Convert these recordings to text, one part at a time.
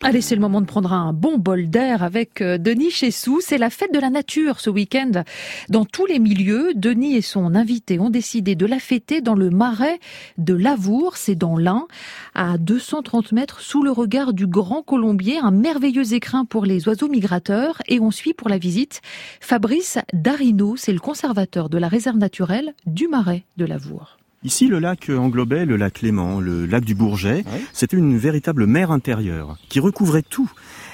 Allez, c'est le moment de prendre un bon bol d'air avec Denis Chessou. C'est la fête de la nature ce week-end. Dans tous les milieux, Denis et son invité ont décidé de la fêter dans le marais de Lavour. C'est dans l'Ain, à 230 mètres sous le regard du Grand Colombier, un merveilleux écrin pour les oiseaux migrateurs. Et on suit pour la visite Fabrice Darino, c'est le conservateur de la réserve naturelle du marais de Lavour. Ici, le lac englobait le lac Léman, le lac du Bourget. Oui. C'était une véritable mer intérieure qui recouvrait tout.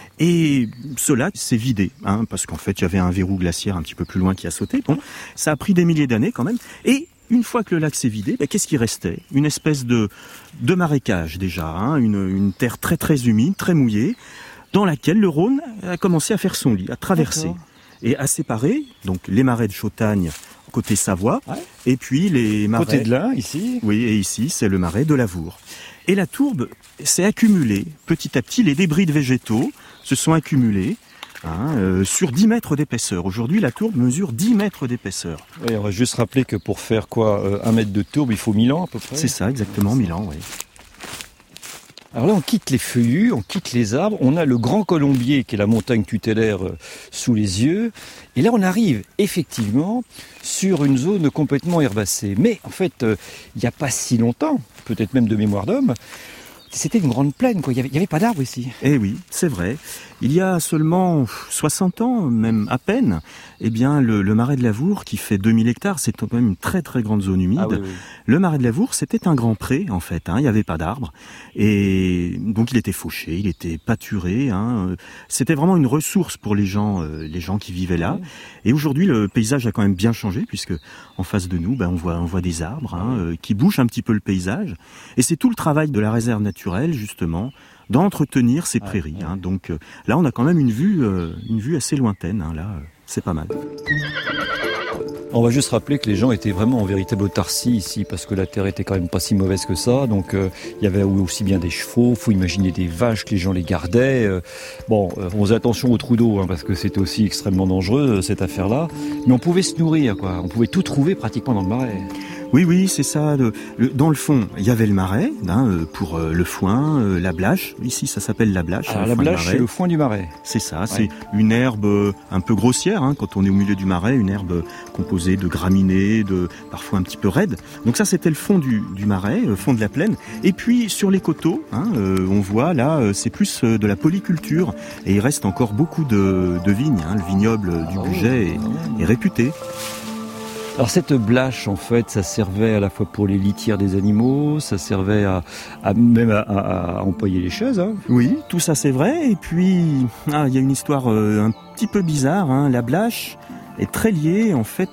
Et ce lac s'est vidé, parce qu'en fait, il y avait un verrou glaciaire un petit peu plus loin qui a sauté. Bon, ça a pris des milliers d'années quand même. Et une fois que le lac s'est vidé, qu'est-ce qui restait ? Une espèce de marécage déjà, une terre très très humide, très mouillée, dans laquelle le Rhône a commencé à faire son lit, à traverser. D'accord. Et à séparer, donc les marais de Chautagne, côté Savoie, ouais. Et puis les marais... Côté de l'Ain, ici. Oui, et ici, c'est le marais de Lavour. Et la tourbe s'est accumulée. Petit à petit, les débris de végétaux se sont accumulés sur 10 mètres d'épaisseur. Aujourd'hui, la tourbe mesure 10 mètres d'épaisseur. Oui, on va juste rappeler que pour faire 1 mètre de tourbe, il faut 1000 ans à peu près. C'est ça, exactement, 1000 ans, oui. Alors là, on quitte les feuillus, on quitte les arbres, on a le Grand Colombier qui est la montagne tutélaire sous les yeux. Et là, on arrive effectivement sur une zone complètement herbacée. Mais en fait, il n'y a pas si longtemps, peut-être même de mémoire d'homme, c'était une grande plaine, quoi. Il y avait pas d'arbres ici. Eh oui, c'est vrai. Il y a seulement 60 ans, même à peine, le marais de Lavour, qui fait 2000 hectares, c'est quand même une très très grande zone humide. Ah oui, oui. Le marais de Lavour, c'était un grand pré, en fait. Il n'y avait pas d'arbres. Et donc il était fauché, il était pâturé. C'était vraiment une ressource pour les gens qui vivaient là. Oui. Et aujourd'hui, le paysage a quand même bien changé, puisque en face de nous, on voit des arbres qui bouchent un petit peu le paysage. Et c'est tout le travail de la réserve naturelle, justement, d'entretenir ces prairies. Donc là, on a quand même une vue assez lointaine. C'est pas mal. On va juste rappeler que les gens étaient vraiment en véritable autarcie ici, parce que la terre était quand même pas si mauvaise que ça. Donc il y avait aussi bien des chevaux, faut imaginer des vaches, que les gens les gardaient. On faisait attention aux trous d'eau, parce que c'était aussi extrêmement dangereux cette affaire-là. Mais on pouvait se nourrir, quoi. On pouvait tout trouver pratiquement dans le marais. Oui, c'est ça. Dans le fond, il y avait le marais pour le foin, la blache. Ici, ça s'appelle la blache. La blache, c'est le foin du marais. C'est ça. Ouais. C'est une herbe un peu grossière. Quand on est au milieu du marais, une herbe composée de graminées, parfois un petit peu raide. Donc ça, c'était le fond du marais, le fond de la plaine. Et puis sur les coteaux, on voit là, c'est plus de la polyculture. Et il reste encore beaucoup de vignes. Le vignoble du Buget est réputé. Alors cette blache, en fait, ça servait à la fois pour les litières des animaux, ça servait à empailler les chaises. Oui, tout ça c'est vrai. Et puis, il y a une histoire un petit peu bizarre. La blache est très liée, en fait,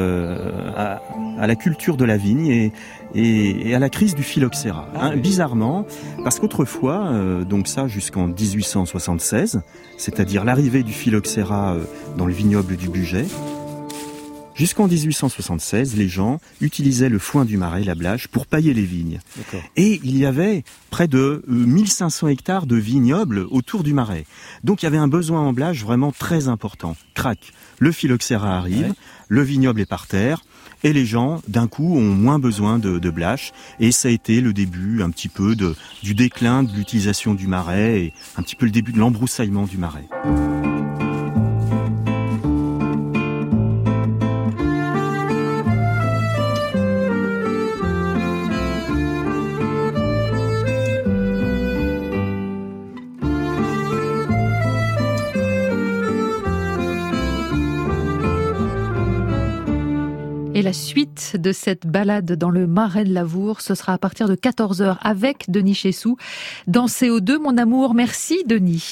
à la culture de la vigne et à la crise du phylloxéra. Bizarrement, parce qu'autrefois, donc ça jusqu'en 1876, c'est-à-dire l'arrivée du phylloxéra dans le vignoble du Buget, jusqu'en 1876, les gens utilisaient le foin du marais, la blache, pour pailler les vignes. D'accord. Et il y avait près de 1500 hectares de vignobles autour du marais. Donc il y avait un besoin en blache vraiment très important. Crac, le phylloxéra arrive, le vignoble est par terre, et les gens, d'un coup, ont moins besoin de blache. Et ça a été le début un petit peu du déclin de l'utilisation du marais, et un petit peu le début de l'embroussaillement du marais. Et la suite de cette balade dans le marais de Lavour, ce sera à partir de 14h avec Denis Chessou dans CO2, mon amour. Merci Denis.